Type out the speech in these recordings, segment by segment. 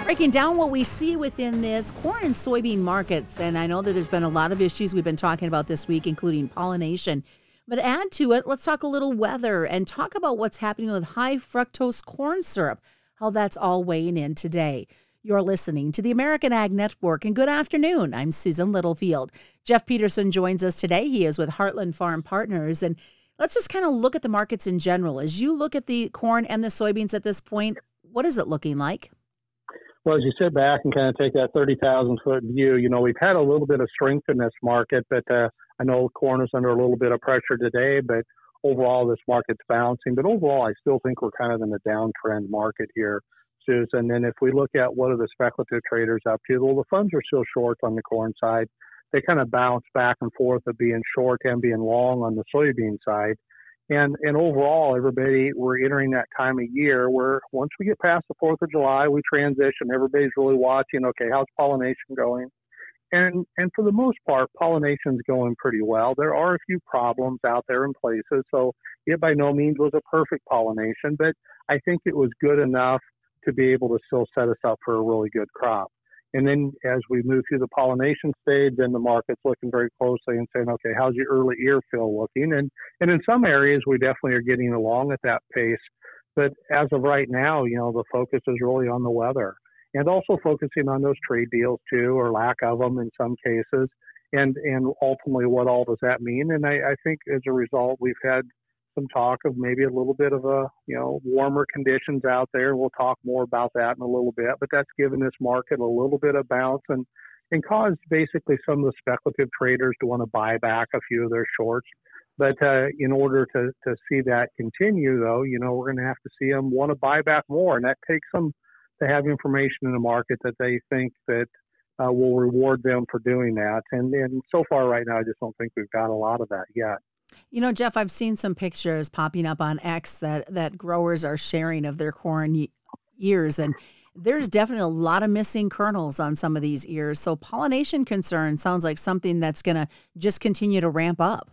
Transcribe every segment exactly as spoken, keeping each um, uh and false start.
Breaking down what we see within this corn and soybean markets. And I know that there's been a lot of issues we've been talking about this week, including pollination. But add to it, let's talk a little weather and talk about what's happening with high fructose corn syrup, how that's all weighing in today. You're listening to the American Ag Network, and good afternoon. I'm Susan Littlefield. Jeff Peterson joins us today. He is with Heartland Farm Partners. And let's just kind of look at the markets in general. As you look at the corn and the soybeans at this point, what is it looking like? Well, as you sit back and kind of take that thirty thousand foot view, you know, we've had a little bit of strength in this market, but uh, I know corn is under a little bit of pressure today, but overall this market's bouncing. But overall, I still think we're kind of in a downtrend market here, Susan. And if we look at what are the speculative traders up to, well, the funds are still short on the corn side. They kind of bounce back and forth of being short and being long on the soybean side. And and overall, everybody, we're entering that time of year where once we get past the fourth of July, we transition. Everybody's really watching, okay, how's pollination going? And and for the most part, pollination's going pretty well. There are a few problems out there in places, so it by no means was a perfect pollination, but I think it was good enough to be able to still set us up for a really good crop. And then as we move through the pollination stage, then the market's looking very closely and saying, okay, how's your early ear fill looking? And and in some areas, we definitely are getting along at that pace. But as of right now, you know, the focus is really on the weather and also focusing on those trade deals too, or lack of them in some cases. And and ultimately, what all does that mean? And I, I think as a result, we've had some talk of maybe a little bit of a, you know, warmer conditions out there. We'll talk more about that in a little bit, but that's given this market a little bit of bounce and, and caused basically some of the speculative traders to want to buy back a few of their shorts. But uh, in order to, to see that continue, though, you know, we're going to have to see them want to buy back more. And that takes them to have information in the market that they think that uh, will reward them for doing that. And, and so far right now, I just don't think we've got a lot of that yet. You know, Jeff, I've seen some pictures popping up on X that, that growers are sharing of their corn ears, and there's definitely a lot of missing kernels on some of these ears. So pollination concern sounds like something that's going to just continue to ramp up.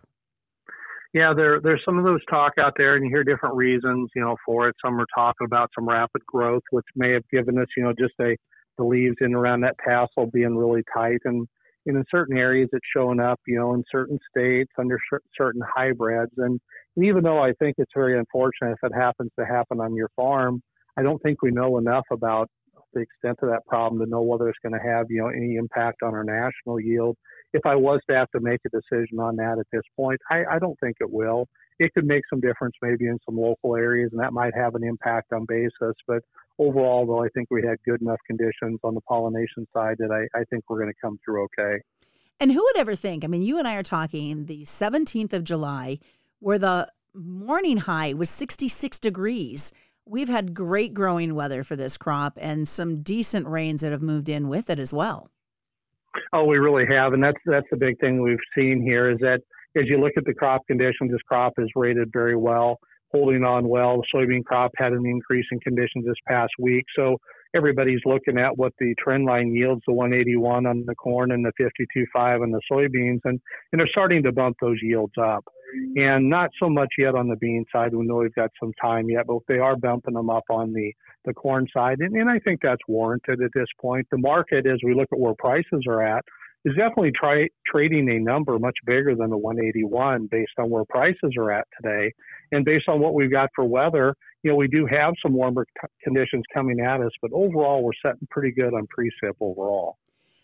Yeah, there there's some of those talk out there, and you hear different reasons, you know, for it. Some are talking about some rapid growth, which may have given us, you know, just a, the leaves in around that tassel being really tight, and And in certain areas, it's showing up, you know, in certain states under sh- certain hybrids. And, and even though I think it's very unfortunate if it happens to happen on your farm, I don't think we know enough about the extent of that problem to know whether it's going to have, you know, any impact on our national yield. If I was to have to make a decision on that at this point, I, I don't think it will. It could make some difference maybe in some local areas, and that might have an impact on basis. But overall, though, I think we had good enough conditions on the pollination side that I, I think we're going to come through okay. And who would ever think, I mean, you and I are talking the seventeenth of July, where the morning high was sixty-six degrees. We've had great growing weather for this crop and some decent rains that have moved in with it as well. Oh, we really have. And that's that's the big thing we've seen here is that as you look at the crop conditions, this crop is rated very well, holding on well. The soybean crop had an increase in conditions this past week. So everybody's looking at what the trend line yields, the one eighty-one on the corn and the fifty-two point five on the soybeans, and, and they're starting to bump those yields up. And not so much yet on the bean side. We know we've got some time yet, but they are bumping them up on the, the corn side. And, and I think that's warranted at this point. The market, as we look at where prices are at, is definitely try, trading a number much bigger than the one eighty-one based on where prices are at today. And based on what we've got for weather, you know, we do have some warmer t- conditions coming at us, but overall we're setting pretty good on precip overall.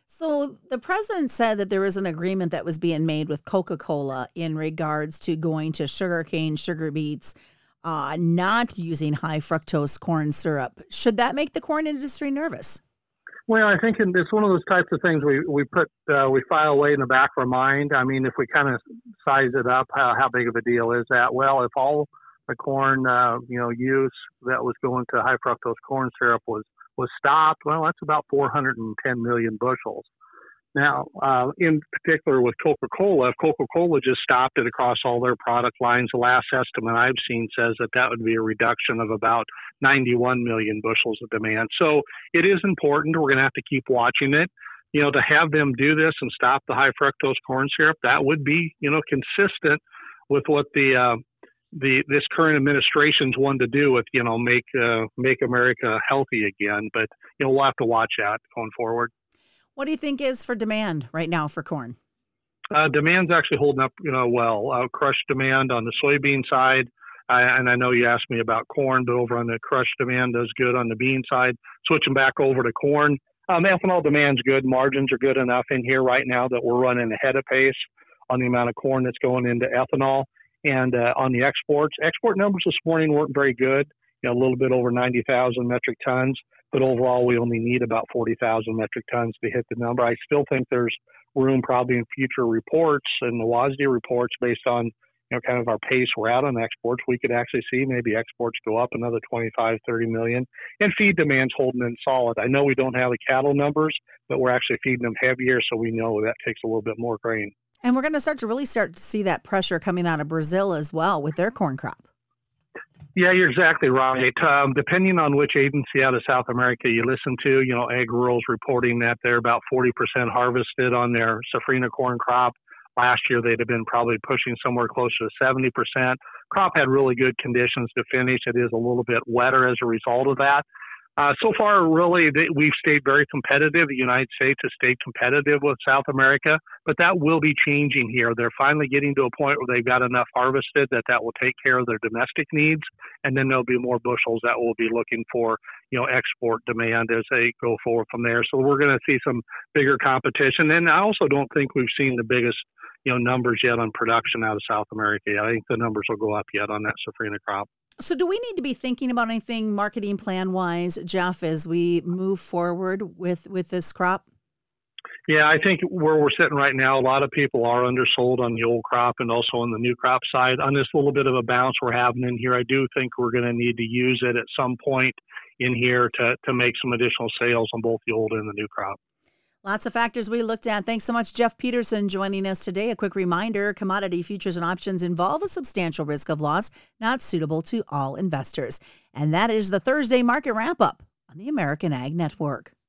So the president said that there was an agreement that was being made with Coca-Cola in regards to going to sugarcane, sugar beets, uh, not using high fructose corn syrup. Should that make the corn industry nervous? Well, I think it's one of those types of things we we put uh, we file away in the back of our mind. I mean, if we kind of size it up, how, how big of a deal is that? Well, if all the corn uh, you know use that was going to high fructose corn syrup was was stopped, well, that's about four hundred ten million bushels. Now, uh, in particular with Coca-Cola, if Coca-Cola just stopped it across all their product lines, the last estimate I've seen says that that would be a reduction of about ninety-one million bushels of demand. So it is important. We're going to have to keep watching it. You know, to have them do this and stop the high fructose corn syrup, that would be, you know, consistent with what the uh, the this current administration's one to do with, you know, make uh, make America healthy again. But, you know, we'll have to watch that going forward. What do you think is for demand right now for corn? Uh, demand's actually holding up, you know, well. Uh, crush demand on the soybean side, I, and I know you asked me about corn, but over on the crush demand does good on the bean side. Switching back over to corn, um, ethanol demand's good. Margins are good enough in here right now that we're running ahead of pace on the amount of corn that's going into ethanol. And uh, on the exports, export numbers this morning weren't very good. You know, a little bit over ninety thousand metric tons, but overall we only need about forty thousand metric tons to hit the number. I still think there's room probably in future reports and the W A S D reports based on, you know, kind of our pace we're at on exports. We could actually see maybe exports go up another twenty-five, thirty million. And feed demand's holding in solid. I know we don't have the cattle numbers, but we're actually feeding them heavier, so we know that takes a little bit more grain. And we're going to start to really start to see that pressure coming out of Brazil as well with their corn crop. Yeah, you're exactly right. Um, depending on which agency out of South America you listen to, you know, Ag Rural's reporting that they're about forty percent harvested on their safrinha corn crop. Last year, they'd have been probably pushing somewhere closer to seventy percent. Crop had really good conditions to finish. It is a little bit wetter as a result of that. Uh, so far, really, we've stayed very competitive. The United States has stayed competitive with South America, but that will be changing here. They're finally getting to a point where they've got enough harvested that that will take care of their domestic needs, and then there'll be more bushels that will be looking for, you know, export demand as they go forward from there. So we're going to see some bigger competition. And I also don't think we've seen the biggest, you know, numbers yet on production out of South America. I think the numbers will go up yet on that safrinha crop. So do we need to be thinking about anything marketing plan-wise, Jeff, as we move forward with, with this crop? Yeah, I think where we're sitting right now, a lot of people are undersold on the old crop and also on the new crop side. On this little bit of a bounce we're having in here, I do think we're going to need to use it at some point in here to, to make some additional sales on both the old and the new crop. Lots of factors we looked at. Thanks so much, Jeff Peterson, joining us today. A quick reminder, commodity futures and options involve a substantial risk of loss, not suitable to all investors. And that is the Thursday Market Wrap-Up on the American Ag Network.